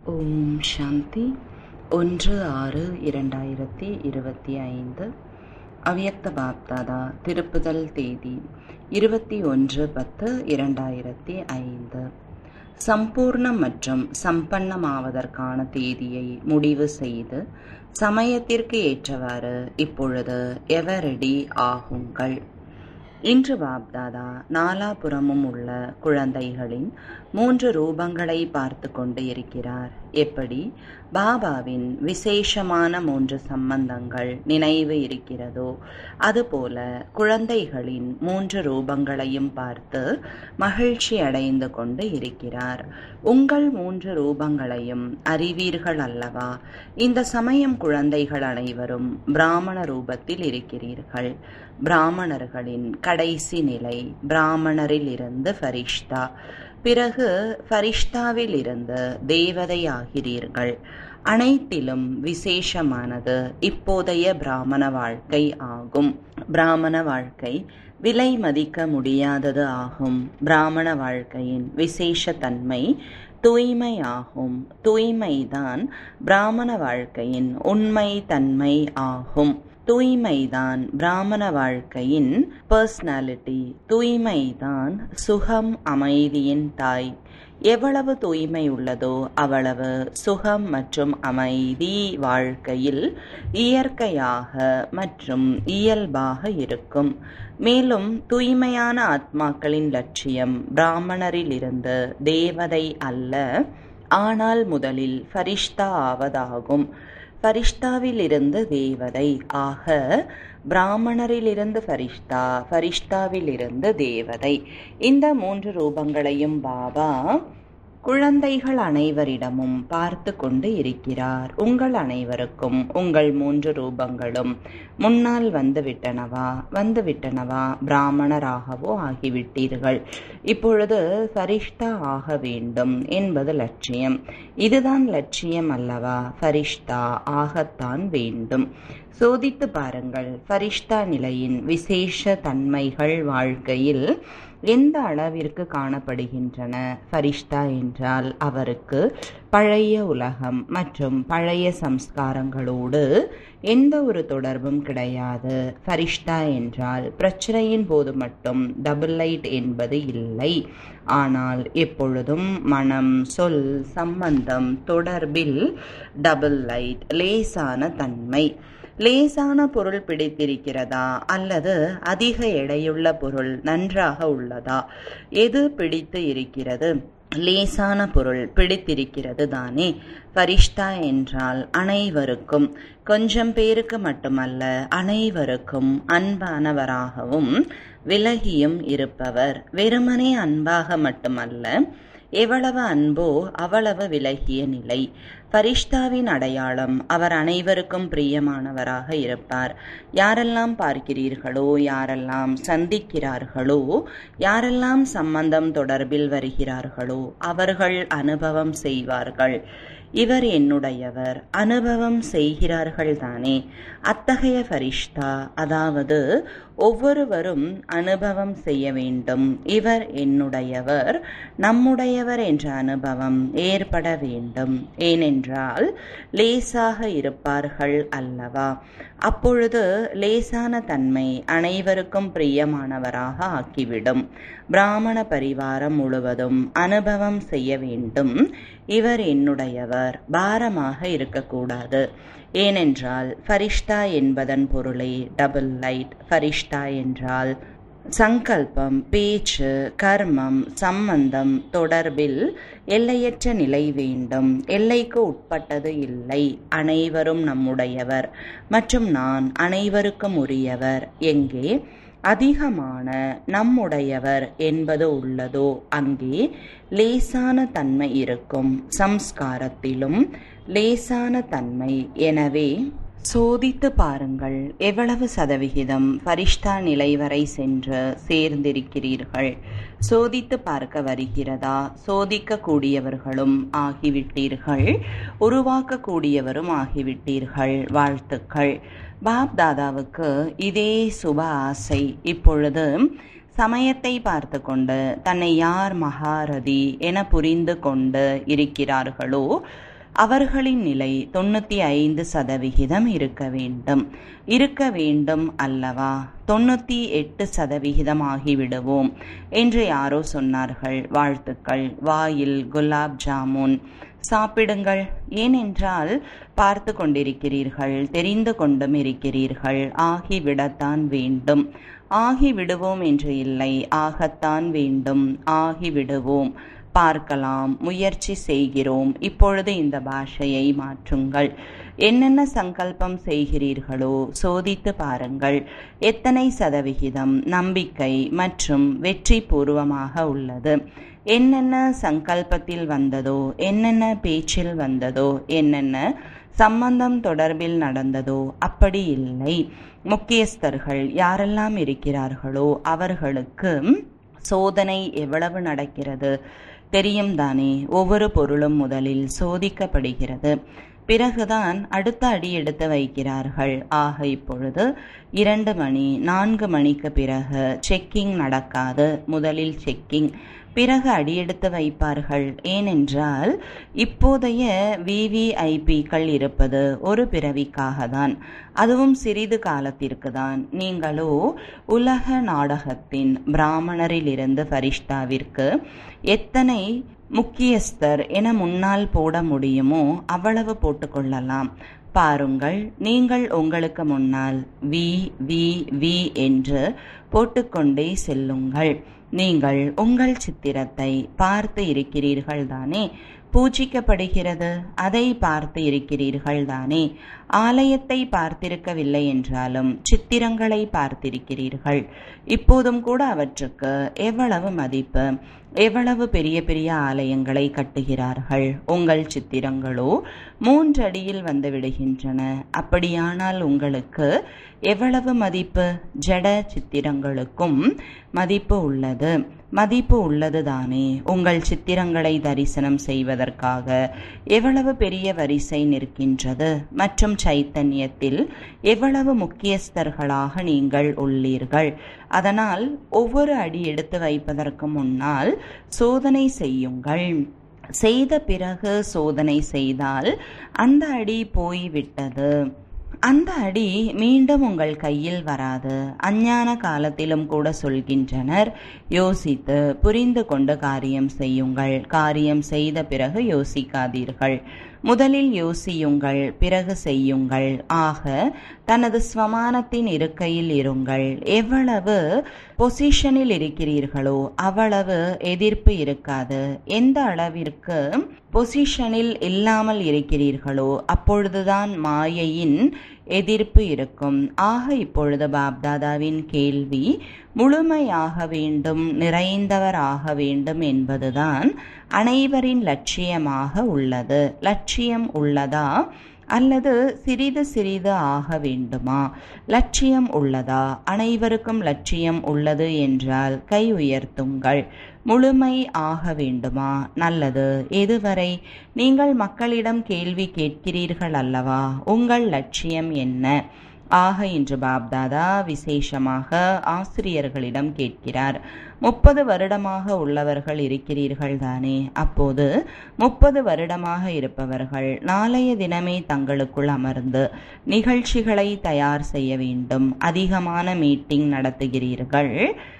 ஓம் சாந்தி. 1/6/2025 அவ்யக்த பாப்தாதா. திருப்புதல் தேதி 21/10/2005. சம்பூர்ணம் மற்றும் சம்பன்னமாவதற்கான தேதியை முடிவு செய்து சமயத்திற்கு ஏற்றவாறு இப்பொழுது எவரெடி ஆகுங்கள். இன்று பாப்தாதா நாலாபுறமும் உள்ள குழந்தைகளின் 3 ரூபங்களை பார்த்து கொண்டு இருக்கிறார். எப்படி பாபாவின் விசேஷமான 3 சம்பந்தங்கள் நினைவு இருக்கிறதோ அதுபோல குழந்தைகளின் 3 ரூபங்களையும் பார்த்து மகிழ்ச்சி அடைந்து கொண்டு இருக்கிறார். உங்கள் 3 ரூபங்களையும் அறிவீர்கள் அல்லவா? இந்த சமயம் குழந்தைகள் அனைவரும் பிராமண ரூபத்தில் இருக்கிறீர்கள். பிராமணர்களின் கடைசி நிலை பிராமணரில் இருந்து ஃபரிஷ்தா, பிறகு ஃபரிஷ்தாவில் இருந்து தேவதை ஆகிறீர்கள். அனைத்திலும் விசேஷமானது இப்போதைய பிராமண வாழ்க்கை ஆகும். பிராமண வாழ்க்கை விலை மதிக்க முடியாதது ஆகும். பிராமண வாழ்க்கையின் விசேஷ தன்மை தூய்மை ஆகும். தூய்மைதான் பிராமண வாழ்க்கையின் உண்மை தன்மை ஆகும். தூய்மைதான் பிராமண வாழ்க்கையின் பர்சனாலிட்டி. தூய்மைதான் சுகம் அமைதியின் தாய். எவ்வளவு தூய்மை உள்ளதோ அவ்வளவு சுகம் மற்றும் அமைதி வாழ்க்கையில் இயற்கையாக மற்றும் இயல்பாக இருக்கும். மேலும் தூய்மையான ஆத்மாக்களின் லட்சியம் பிராமணரில் இருந்து தேவதை அல்ல, ஆனால் முதலில் ஃபரிஷ்தா ஆவதாகும். ஃபரிஷ்தாவில் இருந்து தேவதை ஆக பிராமணரிலிருந்து ஃபரிஷ்தா, ஃபரிஷ்தாவில் இருந்து தேவதை. இந்த 3 ரூபங்களையும் பாபா குழந்தைகள் அனைவரிடமும் பார்த்து கொண்டு இருக்கிறார். உங்கள் அனைவருக்கும் உங்கள் 3 ரூபங்களும் முன்னால் வந்துவிட்டனவா? பிராமணராகவோ ஆகிவிட்டீர்கள். இப்பொழுது ஃபரிஷ்தா ஆக வேண்டும் என்பது லட்சியம். இதுதான் லட்சியம் அல்லவா? ஃபரிஷ்தா ஆகத்தான் வேண்டும். சோதித்து பாருங்கள். ஃபரிஷ்தா நிலையின் விசேஷ தன்மைகள் வாழ்க்கையில் எந்த அளவிற்கு காணப்படுகின்றன. ஃபரிஷ்தா என்றால் அவருக்கு பழைய உலகம் மற்றும் பழைய சம்ஸ்காரங்களோடு எந்த ஒரு தொடர்பும் கிடையாது. ஃபரிஷ்தா என்றால் பிரச்சனையின் போது மட்டும் டபுள் லைட் என்பது இல்லை, ஆனால் எப்பொழுதும் மனம், சொல், சம்பந்தம் தொடர்பில் டபுள் லைட். லேசான தன்மை. லேசான பொருள் பிடித்திருக்கிறதா அல்லது அதிக எடையுள்ள பொருள் நன்றாக உள்ளதா? எது பிடித்து இருக்கிறது? லேசான பொருள் பிடித்திருக்கிறது தானே. ஃபரிஷ்தா என்றால் அனைவருக்கும், கொஞ்சம் பேருக்கு மட்டுமல்ல, அனைவருக்கும் அன்பானவராகவும் விலகியும் இருப்பவர். வெறுமனே அன்பாக மட்டுமல்ல, எவ்வளவு அன்போ அவ்வளவு விலகிய நிலை. ஃபரிஷ்தாவின் அடையாளம் அவர் அனைவருக்கும் பிரியமானவராக இருப்பார். யாரெல்லாம் பார்க்கிறீர்களோ, யாரெல்லாம் சந்திக்கிறார்களோ, யாரெல்லாம் சம்பந்தம் தொடர்பில் வருகிறார்களோ அவர்கள் அனுபவம் செய்வார்கள். இவர் என்னுடையவர், அனுபவம் செய்கிறார்கள் தானே. அத்தகைய ஃபரிஷ்தா, அதாவது ஒவ்வொருவரும் அனுபவம் செய்ய வேண்டும். இவர் என்னுடையவர், நம்முடையவர் என்ற அனுபவம் ஏற்பட வேண்டும். ஏனென்றால் லேசாக இருப்பார்கள் அல்லவா? அப்பொழுது லேசான தன்மை அனைவருக்கும் பிரியமானவராக ஆக்கிவிடும். பிராமண பரிவாரம் முழுவதும் அனுபவம் செய்ய வேண்டும். இவர் என்னுடையவர், பாரமாக இருக்கக்கூடாது. ஏனென்றால் ஃபரிஷ்தா என்பதன் பொருளே டபுள் லைட். ஃபரிஷ்தா என்றால் சங்கல்பம், பேச்சு, கர்மம், சம்பந்தம் தொடர்பில் எல்லையற்ற நிலை வேண்டும். எல்லைக்கு உட்பட்டது இல்லை. அனைவரும் நம்முடையவர் மற்றும் நான் அனைவருக்கும் உரியவர். எங்கே அதிகமான நம்முடையவர் என்பது உள்ளதோ அங்கே லேசான தன்மை இருக்கும். சம்ஸ்காரத்திலும் லேசான தன்மை. எனவே சோதித்து பாருங்கள், எவ்வளவு சதவிகிதம் ஃபரிஷ்தா நிலை வரை சென்று சேர்ந்திருக்கிறீர்கள். சோதித்து பார்க்க வருகிறதா? சோதிக்கக்கூடியவர்களும் ஆகிவிட்டீர்கள், உருவாக்கக்கூடியவரும் ஆகிவிட்டீர்கள். வாழ்த்துக்கள். பாப்தாதாவுக்கு இதே சுப ஆசை. இப்பொழுது சமயத்தை பார்த்து கொண்டு தன்னை யார் மகாரதி என புரிந்து கொண்டு இருக்கிறார்களோ அவர்களின் நிலை 95% இருக்க வேண்டும் அல்லவா? 98% ஆகிவிடுவோம் என்று யாரோ சொன்னார்கள். வாழ்த்துக்கள். வாயில் குலாப் ஜாமுன் சாப்பிடுங்கள். ஏனென்றால் பார்த்து கொண்டிருக்கிறீர்கள், தெரிந்து கொண்டும் இருக்கிறீர்கள். ஆகிவிடத்தான் வேண்டும். ஆகிவிடுவோம் என்று இல்லை, ஆகத்தான் வேண்டும். ஆகிவிடுவோம். பார்க்கலாம், முயற்சி செய்கிறோம். இப்பொழுது இந்த பாஷையை மாற்றுங்கள். என்னென்ன சங்கல்பம் செய்கிறீர்களோ சோதித்து பாருங்கள். எத்தனை சதவிகிதம் நம்பிக்கை மற்றும் வெற்றி பூர்வமாக உள்ளது? என்னென்ன சங்கல்பத்தில் வந்ததோ, என்னென்ன பேச்சில் வந்ததோ, என்னென்ன சம்பந்தம் தொடர்பில் நடந்ததோ அப்படி இல்லை. முக்கியஸ்தர்கள் யாரெல்லாம் இருக்கிறார்களோ அவர்களுக்கு சோதனை எவ்வளவு நடக்கிறது தெரியும் தானே? ஒவ்வொரு பொருளும் முதலில் சோதிக்கப்படுகிறது, பிறகுதான் அடுத்த அடி எடுத்து வைக்கிறார்கள். ஆக இப்பொழுது 2 மணி 4 மணிக்கு பிறகு செக்கிங் நடக்காது. முதலில் செக்கிங், பிறகு அடியெடுத்து வைப்பார்கள். ஏனென்றால் இப்போதைய VVIPக்கள் இருப்பது ஒரு பிறவிக்காக தான், அதுவும் சிறிது காலத்திற்கு தான். நீங்களோ உலக நாடகத்தின் பிராமணரிலிருந்து ஃபரிஷ்தாவிற்கு எத்தனை முக்கியஸ்தர் என முன்னால் போட முடியுமோ அவ்வளவு போட்டுக்கொள்ளலாம். பாருங்கள், நீங்கள் உங்களுக்கு முன்னால் வி என்று போட்டுக்கொண்டே செல்லுங்கள். நீங்கள் உங்கள் சித்திரத்தை பார்த்து இருக்கிறீர்கள் தானே? பூஜிக்கப்படுகிறது, அதை பார்த்து இருக்கிறீர்கள் தானே? ஆலயத்தை பார்த்திருக்கவில்லை என்றாலும் சித்திரங்களை பார்த்திருக்கிறீர்கள். இப்போதும் கூட அவற்றுக்கு எவ்வளவு மதிப்பு! எவ்வளவு பெரிய பெரிய ஆலயங்களை கட்டுகிறார்கள். உங்கள் சித்திரங்களோ 3 அடியில் வந்து விடுகின்றன. அப்படியானால் உங்களுக்கு எவ்வளவு மதிப்பு? ஜட சித்திரங்களுக்கும் மதிப்பு உள்ளது. மதிப்பு உள்ளது தானே? உங்கள் சித்திரங்களை தரிசனம் செய்வதற்காக எவ்வளவு பெரிய வரிசை நிற்கின்றது. மற்றும் சைத்தன்யத்தில் எவ்வளவு முக்கியஸ்தர்களாக நீங்கள் உள்ளீர்கள். அதனால் ஒவ்வொரு அடி எடுத்து வைப்பதற்கு முன்னால் சோதனை செய்யுங்கள். செய்த பிறகு சோதனை செய்தால் அந்த அடி போய்விட்டது, அந்த அடி மீண்டும் உங்கள் கையில் வராது. அஞ்ஞான காலத்திலும் கூட சொல்கின்றனர், யோசித்து புரிந்து கொண்டு காரியம் செய்யுங்கள். காரியம் செய்த பிறகு யோசிக்காதீர்கள். முதலில் யோசியுங்கள், பிறகு செய்யுங்கள். ஆக தனது ஸ்வமானத்தின் இருக்கையில் இருங்கள். எவ்வளவு பொசிஷனில் இருக்கிறீர்களோ அவ்வளவு எதிர்ப்பு இருக்காது. எந்த அளவிற்கு பொசிஷனில் இல்லாமல் இருக்கிறீர்களோ அப்பொழுதுதான் மாயையின் எதிர்ப்பு இருக்கும். ஆக இப்பொழுது பாப்தாதாவின் கேள்வி முழுமையாக வேண்டும், நிறைந்தவராக வேண்டும் என்பதுதான் அனைவரின் லட்சியமாக உள்ளது. லட்சியம் உள்ளதா அல்லது சிறிது சிறிது ஆக வேண்டுமா? லட்சியம் உள்ளதா? அனைவருக்கும் லட்சியம் உள்ளது என்றால் கை உயர்த்துங்கள். முழுமை ஆக வேண்டுமா? நல்லது. எதுவரை? நீங்கள் மக்களிடம் கேள்வி கேட்கிறீர்கள் அல்லவா? உங்கள் லட்சியம் என்ன? ஆக இன்று பாப்தாதா விசேஷமாக ஆசிரியர்களிடம் கேட்கிறார். 30 வருடமாக உள்ளவர்கள் இருக்கிறீர்கள் தானே? அப்போது 30 வருடமாக இருப்பவர்கள் நாளைய தினமே தங்களுக்குள் அமர்ந்து நிகழ்ச்சிகளை தயார் செய்ய வேண்டும். அதிகமான மீட்டிங் நடத்துகிறீர்கள்.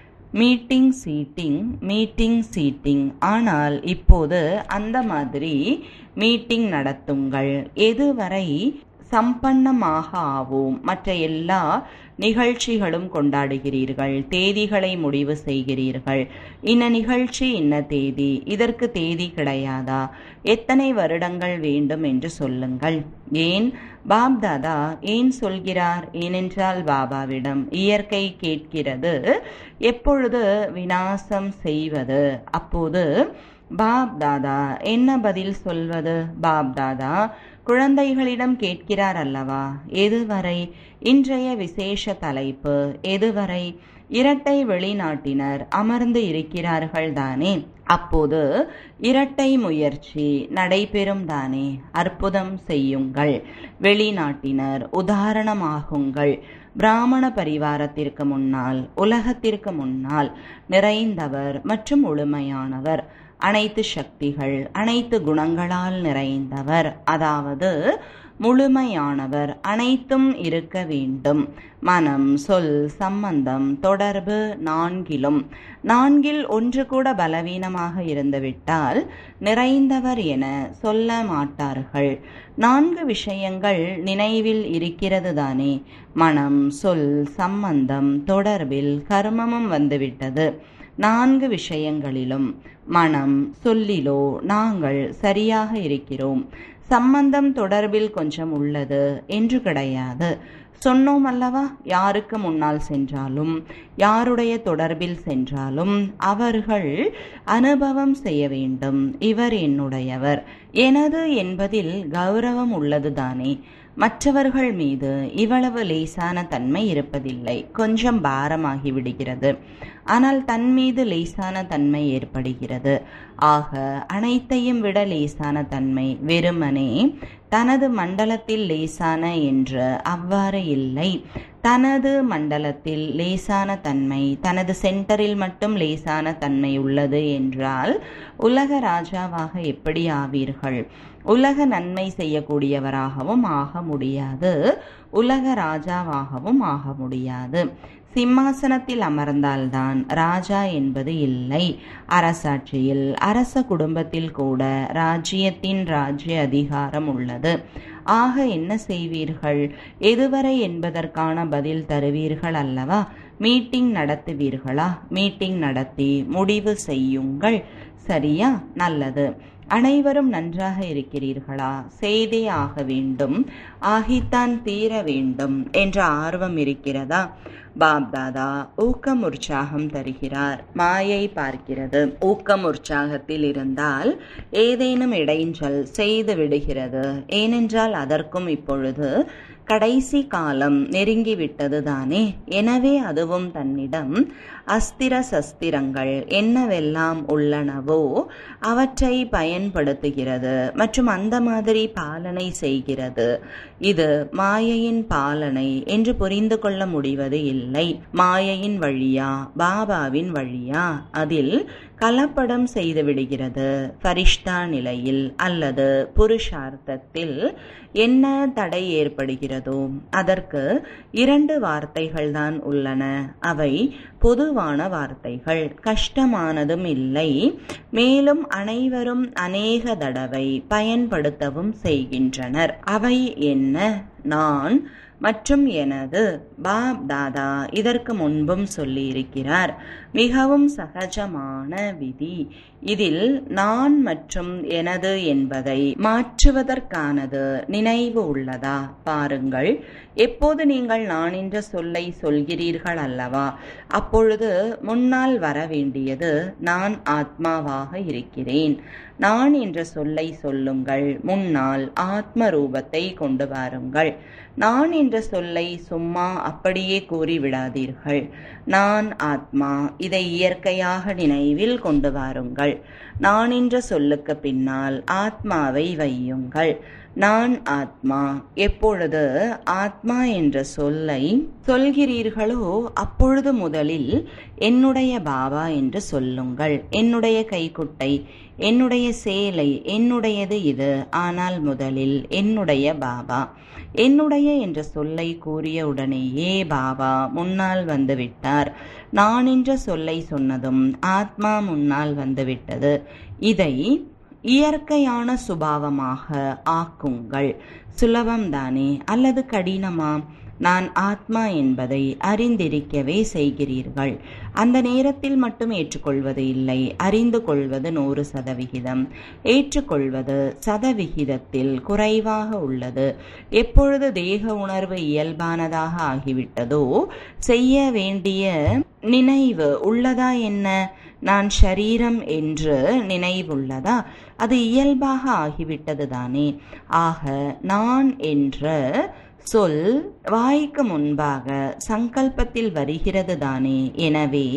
Meeting cheating. ஆனால் இப்போது அந்த மாதிரி மீட்டிங் நடத்துங்கள். எதுவரை சம்பன்னமாக ஆவோம். மற்ற எல்லா நிகழ்ச்சிகளும் கொண்டாடுகிறீர்கள். தேதிகளை முடிவு செய்கிறீர்கள். இன்ன நிகழ்ச்சி இன்ன தேதி, இதற்கு தேதி கிடையாதா? எத்தனை வருடங்கள் வேண்டும் என்று சொல்லுங்கள். ஏன் பாப்தாதா ஏன் சொல்கிறார்? ஏனென்றால் பாபாவிடம் இயற்கை கேட்கிறது எப்பொழுது விநாசம் செய்வது. அப்போது பாப்தாதா என்ன பதில் சொல்வது? பாப்தாதா குழந்தைகளிடம் கேட்கிறார் அல்லவா? எதுவரை? இன்றைய விசேஷ தலைப்பு எதுவரை? இரட்டை வெளிநாட்டினர் அமர்ந்து இருக்கிறார்கள் தானே? அப்போது இரட்டை முயற்சி நடைபெறும் தானே? அற்புதம் செய்யுங்கள். வெளிநாட்டினர் உதாரணமாகுங்கள். பிராமண பரிவாரத்திற்கு முன்னால், உலகத்திற்கு முன்னால் நிறைந்தவர் மற்றும் முழுமையானவர். அனைத்து சக்திகள் அனைத்து குணங்களால் நிறைந்தவர், அதாவது முழுமையானவர், அனைத்தும் இருக்க வேண்டும். மனம், சொல், சம்பந்தம், தொடர்பு நான்கில் ஒன்று கூட பலவீனமாக இருந்துவிட்டால் நிறைந்தவர் என சொல்ல மாட்டார்கள். 4 விஷயங்கள் நினைவில் இருக்கிறது தானே. மனம், சொல், சம்பந்தம், தொடர்பில் கர்மமும் வந்துவிட்டது. 4 விஷயங்களிலும் மனம், சொல்லிலோ நாங்கள் சரியாக இருக்கிறோம். சம்பந்தம், தொடர்பில் கொஞ்சம் உள்ளது என்று கிடையாது. சொன்னோம் அல்லவா, யாருக்கு முன்னால் சென்றாலும் யாருடைய தொடர்பில் சென்றாலும் அவர்கள் அனுபவம் செய்ய வேண்டும், இவர் என்னுடையவர், எனது என்பதில் கௌரவம் உள்ளதுதானே. மற்றவர்கள் மீது இவ்வளவு லேசான தன்மை இருப்பதில்லை, கொஞ்சம் பாரமாகி விடுகிறது. ஆனால் தன் மீது லேசான தன்மை ஏற்படுகிறது. ஆக அனைத்தையும் விட லேசான தன்மை வெறுமனே தனது மண்டலத்தில் லேசான என்று அவ்வாறு இல்லை. தனது மண்டலத்தில் லேசான தன்மை, தனது சென்டரில் மட்டும் லேசான தன்மை உள்ளது என்றால் உலக ராஜாவாக எப்படி ஆவீர்கள்? உலக நன்மை செய்யக்கூடியவராகவும் ஆக முடியாது, உலக ராஜாவாகவும் ஆக முடியாது. சிம்மாசனத்தில் அமர்ந்தால்தான் ராஜா என்பது இல்லை. அரசாட்சியில் அரச குடும்பத்தில் கூட ராஜ்யத்தின் ராஜ்ய அதிகாரம் உள்ளது. ஆக என்ன செய்வீர்கள்? எதுவரை என்பதற்கான பதில் தருவீர்கள் அல்லவா? மீட்டிங் நடத்துவீர்களா? மீட்டிங் நடத்தி முடிவு செய்யுங்கள். சரியா? நல்லது. அனைவரும் நன்றாக இருக்கிறீர்களா? செய்தே ஆக வேண்டும், ஆகித்தான் தீர வேண்டும் என்ற ஆர்வம் இருக்கிறதா? பாப்தாதா ஊக்கம் உற்சாகம் தருகிறார். மாயை பார்க்கிறது. ஊக்கம் உற்சாகத்தில் இருந்தால் ஏதேனும் இடைஞ்சல் செய்து விடுகிறது. ஏனென்றால் அதற்கும் இப்பொழுது கடைசி காலம் நெருங்கிவிட்டது தானே. எனவே அதுவும் தன்னிடம் அஸ்திர சஸ்திரங்கள் என்னவெல்லாம் உள்ளனவோ அவற்றை பயன்படுத்துகிறது மற்றும் அந்த மாதிரி பாலனை செய்கிறது. இது மாயையின் பாலனை என்று புரிந்து கொள்ள முடிவது இல்லை. மாயையின் வழியா பாபாவின் வழியா? அதில் கலப்படம் செய்து விடுகிறது. ஃபரிஷ்தா நிலையில் அல்லது புருஷார்த்தத்தில் என்ன தடை ஏற்படுகிறதோ அதற்கு 2 வார்த்தைகள் தான் உள்ளன. அவை பொதுவான வார்த்தைகள், கஷ்டமானதும் இல்லை. மேலும் அனைவரும் அநேக தடவை பயன்படுத்தவும் செய்கின்றனர். அவை என்ன? நான் மற்றும் எனது. பாப் தாதா இதற்கு முன்பும் சொல்லியிருக்கிறார். மிகவும் சகஜமான விதி. இதில் நான் மற்றும் எனது என்பதை மாற்றுவதற்கானது நினைவு உள்ளதா? பாருங்கள், எப்போது நீங்கள் நான் என்ற சொல்லை சொல்கிறீர்கள் அல்லவா, அப்பொழுது முன்னால் வர வேண்டியது நான் ஆத்மாவாக இருக்கிறேன். நான் என்ற சொல்லை சொல்லுங்கள், முன்னால் ஆத்ம ரூபத்தை கொண்டு வாருங்கள். நான் என்ற சொல்லை சும்மா அப்படியே கூறிவிடாதீர்கள். நான் ஆத்மா, இதை இயற்கையாக நினைவில் கொண்டு வாருங்கள். நான் என்ற சொல்லுக்கு பின்னால் ஆத்மாவை வையுங்கள். நான் ஆத்மா. எப்பொழுது ஆத்மா என்ற சொல்லை சொல்கிறீர்களோ அப்பொழுது முதலில் என்னுடைய பாபா என்று சொல்லுங்கள். என்னுடைய கைக்குட்டை, என்னுடைய சேலை என்னுடையது இது. ஆனால் முதலில் என்னுடைய பாபா. என்னுடைய என்ற சொல்லை கூறிய உடனேயே பாபா முன்னால் வந்துவிட்டார். நான் என்ற சொல்லை சொன்னதும் ஆத்மா முன்னால் வந்துவிட்டது. இதை இயற்கையான சுபாவமாக ஆக்குங்கள். சுலபம்தானே அல்லது கடினமா? நான் ஆத்மா என்பதை அறிந்திருக்கவே செய்கிறீர்கள். அந்த நேரத்தில் மட்டும் ஏற்றுக்கொள்வது இல்லை, அறிந்து கொள்வது 100%. ஏற்றுக்கொள்வது சதவிகிதத்தில் குறைவாக உள்ளது. எப்பொழுது தேக உணர்வு இயல்பானதாக ஆகிவிட்டதோ செய்ய வேண்டிய நினைவு உள்ளதா என்ன? நான் ஷரீரம் என்று நினைவுள்ளதா? அது இயல்பாக ஆகிவிட்டது தானே. ஆக நான் என்ற சொல் வாய்க்கு முன்பாக சங்கல்பத்தில் வருகிறது தானே. எனவே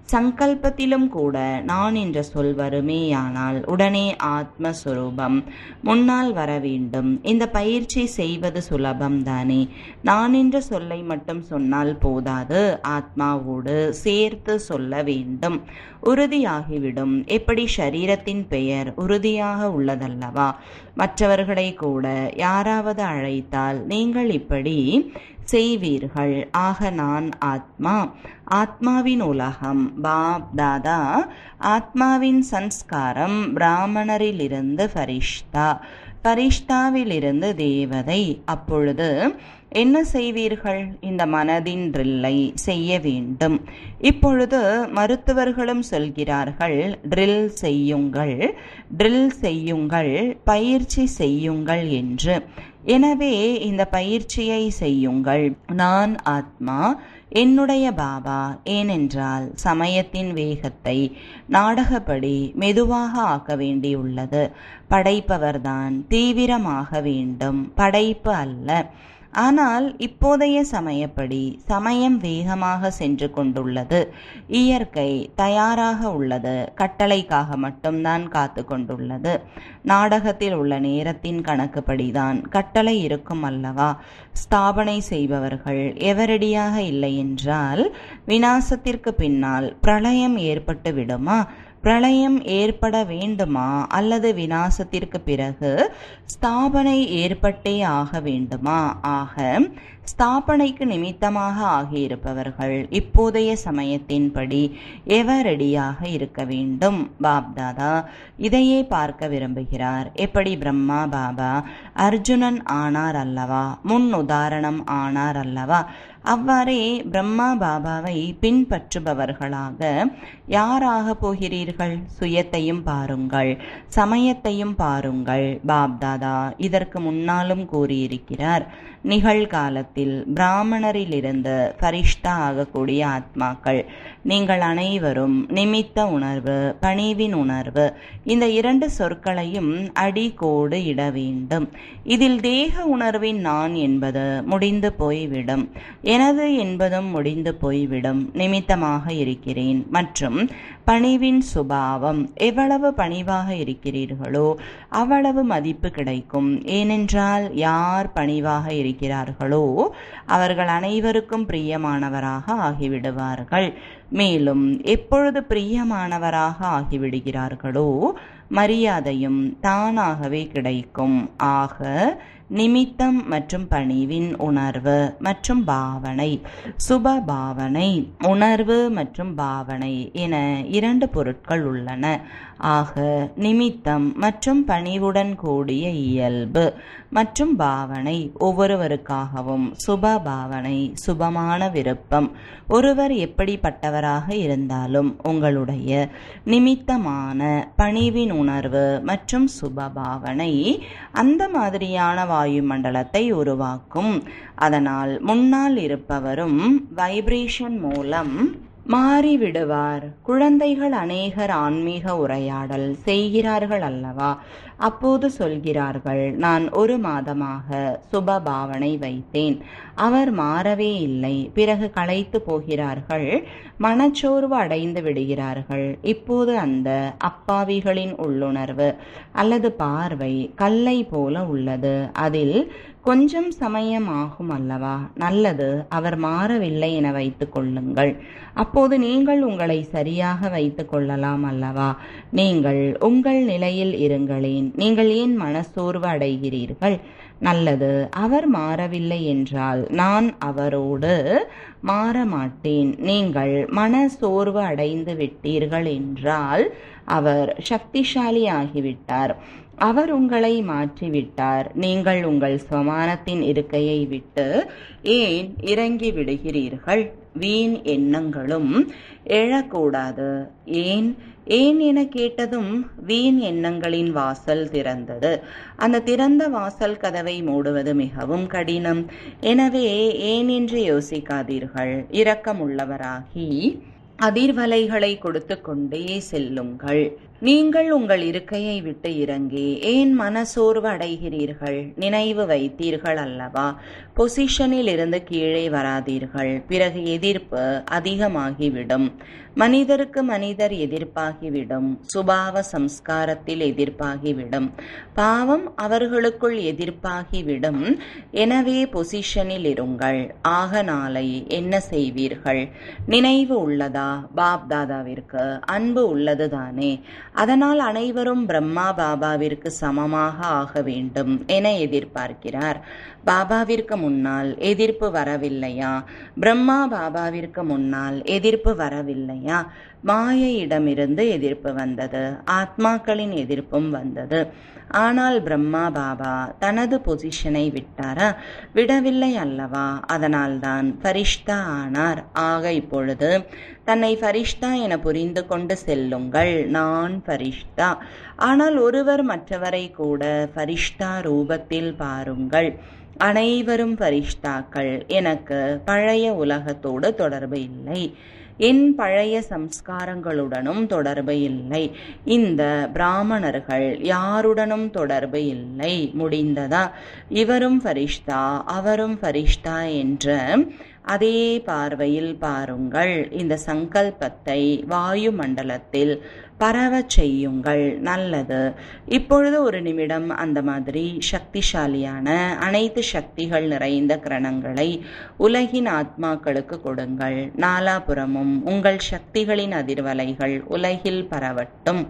சங்கல்பத்திலும் கூட நான் என்ற சொல் வருமேயானால் உடனே ஆத்மஸ்வரூபம் முன்னால் வர வேண்டும். இந்த பயிற்சி செய்வது சுலபம் தானே. நான் என்ற சொல்லை மட்டும் சொன்னால் போதாது, ஆத்மாவோடு சேர்த்து சொல்ல வேண்டும். உறுதியாகிவிடும். எப்படி சரீரத்தின் பெயர் உறுதியாக உள்ளதல்லவா, மற்றவர்களை கூட யாராவது அழைத்தால் நீங்கள் இப்படி செய்வீர்கள். ஆக நான் ஆத்மா, ஆத்மாவின் உலகம், பாப் தாதா, ஆத்மாவின் சன்ஸ்காரம், பிராமணரிலிருந்து ஃபரிஷ்தா, ஃபரிஷ்தாவிலிருந்து தேவதை. அப்பொழுது என்ன செய்வீர்கள்? இந்த மனதின் ட்ரில்லை செய்ய வேண்டும். இப்பொழுது மருத்துவர்களும் சொல்கிறார்கள், ட்ரில் செய்யுங்கள், ட்ரில் செய்யுங்கள், பயிற்சி செய்யுங்கள் என்று. எனவே இந்த பயிற்சியை செய்யுங்கள். நான் ஆத்மா, என்னுடைய பாபா. ஏனென்றால் சமயத்தின் வேகத்தை நாடகப்படி மெதுவாக ஆக்க வேண்டியுள்ளது. படைப்பவர்தான் தீவிரமாக வேண்டும், படைப்பு அல்ல. ஆனால் இப்போதைய சமயப்படி சமயம் வேகமாக சென்று கொண்டுள்ளது. இயற்கை தயாராக உள்ளது, கட்டளைக்காக மட்டும்தான் காத்து கொண்டுள்ளது. நாடகத்தில் உள்ள நேரத்தின் கணக்குப்படிதான் கட்டளை இருக்கும் அல்லவா. ஸ்தாபனை செய்பவர்கள் எவரடியாக இல்லை என்றால் விநாசத்திற்கு பின்னால் பிரளயம் ஏற்பட்டு விடுமா? பிரளயம் ஏற்பட வேண்டுமா அல்லது விநாசத்திற்கு பிறகு ஸ்தாபனை ஏற்பட்டே ஆக வேண்டுமா? ஆக ஸ்தாபனைக்கு நிமித்தமாக ஆகியிருப்பவர்கள் இப்போதைய சமயத்தின்படி எவரடியாக இருக்க வேண்டும். பாப்தாதா இதையே பார்க்க விரும்புகிறார். எப்படி பிரம்மா பாபா அர்ஜுனன் ஆனார் அல்லவா, முன் உதாரணம் ஆனார் அல்லவா, அவ்வாறே பிரம்மா பாபாவை பின்பற்றுபவர்களாக யாராக போகிறீர்கள்? சுயத்தையும் பாருங்கள், சமயத்தையும் பாருங்கள். பாப்தாதா இதற்கு முன்னாலும் கூறியிருக்கிறார். நிகழ்காலத்தில் பிராமணரிலிருந்து ஃபரிஷ்தா ஆகக்கூடிய ஆத்மாக்கள் நீங்கள் அனைவரும் நிமித்த உணர்வு, பணிவின் உணர்வு, இந்த இரண்டு சொற்களையும் அடிக்கோடு இட வேண்டும். இதில் தேக உணர்வின் நான் என்பது முடிந்து போய்விடும், எனது என்பதும் முடிந்து போய்விடும். நிமித்தமாக இருக்கிறேன் மற்றும் பணிவின் சுபாவம். எவ்வளவு பணிவாக இருக்கிறீர்களோ அவ்வளவு மதிப்பு கிடைக்கும். ஏனென்றால் யார் பணிவாக இருக்கிறார்களோ அவர்கள் அனைவருக்கும் பிரியமானவராக ஆகிவிடுவார்கள். மேலும் எப்பொழுது பிரியமானவராக ஆகிவிடுகிறார்களோ மரியாதையும் தானாகவே கிடைக்கும். ஆக நிமித்தம் மற்றும் பணிவின் உணர்வு மற்றும் பாவனை, சுப பாவனை, உணர்வு மற்றும் பாவனை என இரண்டு பொருட்கள் உள்ளன. ஆக நிமித்தம் மற்றும் பணிவுடன் கூடிய இயல்பு மற்றும் பாவனை ஒவ்வொருவருக்காகவும் சுப பாவனை, சுபமான விருப்பம். ஒருவர் எப்படிப்பட்டவராக இருந்தாலும் உங்களுடைய நிமித்தமான பணிவின் உணர்வு மற்றும் சுப பாவனை அந்த மாதிரியான வாயுமண்டலத்தை உருவாக்கும். அதனால் முன்னால் இருப்பவரும் வைப்ரேஷன் மூலம் மாறிவிடுவார். குழந்தைகள் அநேகர் ஆன்மீக உரையாடல் செய்கிறார்கள் அல்லவா. அப்போது சொல்கிறார்கள், நான் 1 மாதமாக சுப பாவனை வைத்தேன், அவர் மாறவே இல்லை. பிறகு களைத்து போகிறார்கள், மனச்சோர்வு அடைந்து விடுகிறார்கள். இப்போது அந்த அப்பாவிகளின் உள்ளுணர்வு அல்லது பார்வை கல்லை போல உள்ளது. அதில் கொஞ்சம் சமயம் ஆகும் அல்லவா. நல்லது, அவர் மாறவில்லை என வைத்துக் கொள்ளுங்கள். அப்போது நீங்கள் உங்களை சரியாக வைத்துக் கொள்ளலாம் அல்லவா. நீங்கள் உங்கள் நிலையில் இருங்களேன். நீங்கள் ஏன் மனசோர்வு அடைகிறீர்கள்? நல்லது, அவர் மாறவில்லை என்றால் நான் அவரோடு மாற மாட்டேன். நீங்கள் மன சோர்வு அடைந்து விட்டீர்கள் என்றால் அவர் சக்திசாலி ஆகிவிட்டார், அவர் உங்களை மாற்றிவிட்டார். நீங்கள் உங்கள் ஸ்வமானத்தின் இருக்கையை விட்டு ஏன் இறங்கி விடுகிறீர்கள்? வீண் எண்ணங்களும் எழக்கூடாது. ஏன் ஏன் என கேட்டதும் வீண் எண்ணங்களின் வாசல் திறந்தது. அந்த திறந்த வாசல் கதவை மூடுவது மிகவும் கடினம். எனவே ஏன் என்று யோசிக்காதீர்கள். இரக்கமுள்ளவராகி அதிர்வலைகளை கொடுத்து கொண்டே செல்லுங்கள். நீங்கள் உங்கள் இருக்கையை விட்டு இறங்கி ஏன் மனசோர்வு அடைகிறீர்கள்? நினைவு வைத்தீர்கள் அல்லவா? பொசிஷனில் இருந்து கீழே வராதீர்கள். பிறகு எதிர்ப்பு அதிகமாகிவிடும். மனிதருக்கு மனிதர் எதிர்ப்பாகிவிடும். சுபாவ சம்ஸ்காரத்தில் எதிர்ப்பாகிவிடும். பாவம் அவர்களுக்குள் எதிர்ப்பாகிவிடும். எனவே பொசிஷனில் இருங்கள். ஆக நாளை என்ன செய்வீர்கள்? நினைவு உள்ளதா? பாப் தாதாவிற்கு அன்பு உள்ளதுதானே? அதனால் அனைவரும் பிரம்மா பாபாவிற்கு சமமாக ஆக வேண்டும் என எதிர்பார்க்கிறார். பாபாவிற்கு முன்னால் எதிர்ப்பு வரவில்லையா? பிரம்மா பாபாவிற்கு முன்னால் எதிர்ப்பு வரவில்லையா? மாயையிடமிருந்து எதிர்ப்பு வந்தது. ஆத்மாக்களின் எதிர்ப்பும் வந்தது. ஆனால் பிரம்மா பாபா தனது பொசிஷனை விட்டாரா? விடவில்லை அல்லவா? அதனால்தான் ஃபரிஷ்தா ஆனார். ஆக இப்பொழுது தன்னை ஃபரிஷ்தா என புரிந்து கொண்டு செல்லுங்கள். நான் ஃபரிஷ்தா. ஆனால் ஒருவர் மற்றவரை கூட ஃபரிஷ்தா ரூபத்தில் பாருங்கள். அனைவரும் ஃபரிஷ்தாக்கள். எனக்கு பழைய உலகத்தோடு தொடர்பு இல்லை. என் பழைய சம்ஸ்காரங்களுடனும் தொடர்பு இல்லை. இந்த பிராமணர்கள் யாருடனும் தொடர்பு இல்லை. முடிந்ததா? இவரும் ஃபரிஷ்தா அவரும் ஃபரிஷ்தா என்ற அதே பார்வையில் பாருங்கள். இந்த சங்கல்பத்தை வாயு மண்டலத்தில் பரவச் செய்யுங்கள். நல்லது. இப்பொழுது ஒரு நிமிடம் அந்த மாதிரி சக்திசாலியான அனைத்து சக்திகள் நிறைந்த கிரணங்களை உலகின் ஆத்மாக்களுக்கு கொடுங்கள். நாலாபுறமும் உங்கள் சக்திகளின் அதிர்வலைகள் உலகில் பரவட்டும்.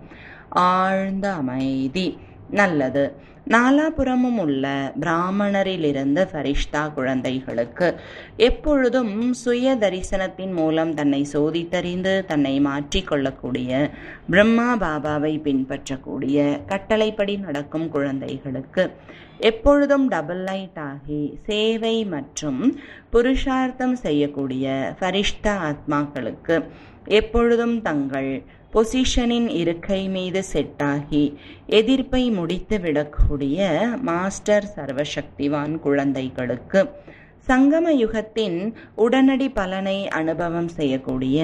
ஆழ்ந்த அமைதி. நல்லது. நாலாபுறமும் உள்ள பிராமணரிலிருந்து ஃபரிஷ்தா குழந்தைகளுக்கு எப்பொழுதும் சுய தரிசனத்தின் மூலம் தன்னை சோதித்தறிந்து தன்னை மாற்றிக்கொள்ளக்கூடிய பிரம்மா பாபாவை பின்பற்றக்கூடிய கட்டளைப்படி நடக்கும் குழந்தைகளுக்கு எப்பொழுதும் டபுள் லைட் ஆகி சேவை மற்றும் புருஷார்த்தம் செய்யக்கூடிய ஃபரிஷ்தா ஆத்மாக்களுக்கு எப்பொழுதும் தங்கள் பொசிஷனின் இருக்கை மீது செட்டாகி எதிர்ப்பை முடித்து விடக்கூடிய மாஸ்டர் சர்வசக்திவான் குழந்தைகளுக்கு சங்கம யுகத்தின் உடனடி பலனை அனுபவம் செய்யக்கூடிய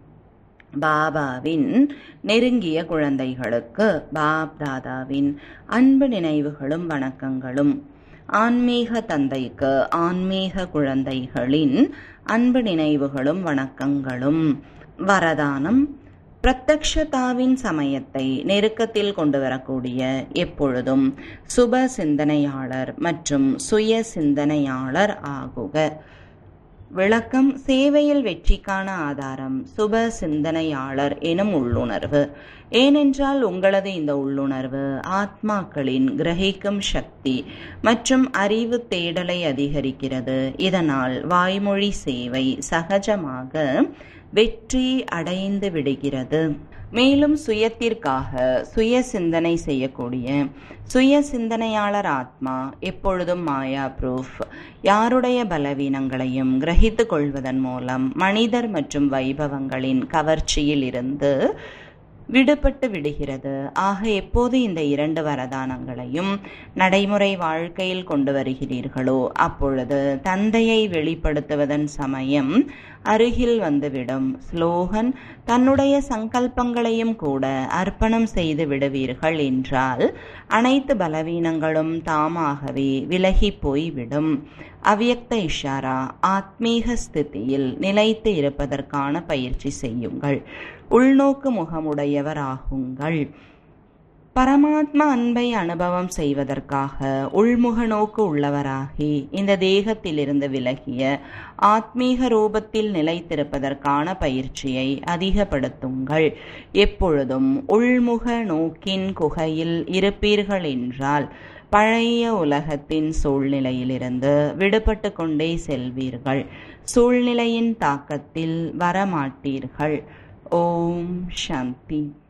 பாபாவின் நெருங்கிய குழந்தைகளுக்கு பாப் தாதாவின் அன்பு நினைவுகளும் வணக்கங்களும். ஆன்மீக தந்தைக்கு ஆன்மீக குழந்தைகளின் அன்பு நினைவுகளும் வணக்கங்களும். வரதானம். பிரத்யக்ஷதாவின் சமயத்தை நெருக்கத்தில் கொண்டு வரக்கூடிய எப்பொழுதும் சுப சிந்தனையாளர் மற்றும் சுய சிந்தனையாளர் ஆகுக. விளக்கம். சேவையில் வெற்றிக்கான ஆதாரம் சுப சிந்தனையாளர் எனும் உள்ளுணர்வு. ஏனென்றால் உங்களது இந்த உள்ளுணர்வு ஆத்மாக்களின் கிரகிக்கும் சக்தி மற்றும் அறிவு தேடலை அதிகரிக்கிறது. இதனால் வாய்மொழி சேவை சகஜமாக வெற்றி அடைந்து விடுகிறது. மேலும் சுயத்திற்காக சுய சிந்தனை செய்யக்கூடிய சுய சிந்தனையாளர் ஆத்மா எப்பொழுதும் மாயா ப்ரூஃப். யாருடைய பலவீனங்களையும் கிரகித்து கொள்வதன் மூலம் மனிதர் மற்றும் வைபவங்களின் கவர்ச்சியில் இருந்து விடுபட்டு விடுகிறது. ஆக எப்போது இந்த இரண்டு வரதானங்களையும் நடைமுறை வாழ்க்கையில் கொண்டு வருகிறீர்களோ அப்பொழுது தந்தையை வெளிப்படுத்துவதன் சமயம் அருகில் வந்துவிடும். ஸ்லோகன். தன்னுடைய சங்கல்பங்களையும் கூட அர்ப்பணம் செய்து விடுவீர்கள் என்றால் அனைத்து பலவீனங்களும் தாமாகவே விலகி போய்விடும். அவ்யக்த இஷாரா. ஆத்மீக ஸ்திதியில் நிலைத்து இருப்பதற்கான பயிற்சி செய்யுங்கள். உள்நோக்கு முகமுடையவர் ஆகுங்கள். பரமாத்மா அன்பை அனுபவம் செய்வதற்காக உள்முக நோக்கு உள்ளவராகி இந்த தேகத்திலிருந்து விலகிய ஆத்மீக ரூபத்தில் நிலைத்திருப்பதற்கான பயிற்சியை அதிகப்படுத்துங்கள். எப்பொழுதும் உள்முக நோக்கின் குகையில் இருப்பீர்கள் என்றால் பழைய உலகத்தின் சூழ்நிலையிலிருந்து விடுபட்டு கொண்டே செல்வீர்கள். சூழ்நிலையின் தாக்கத்தில் வரமாட்டீர்கள். ஓம் சாந்தி.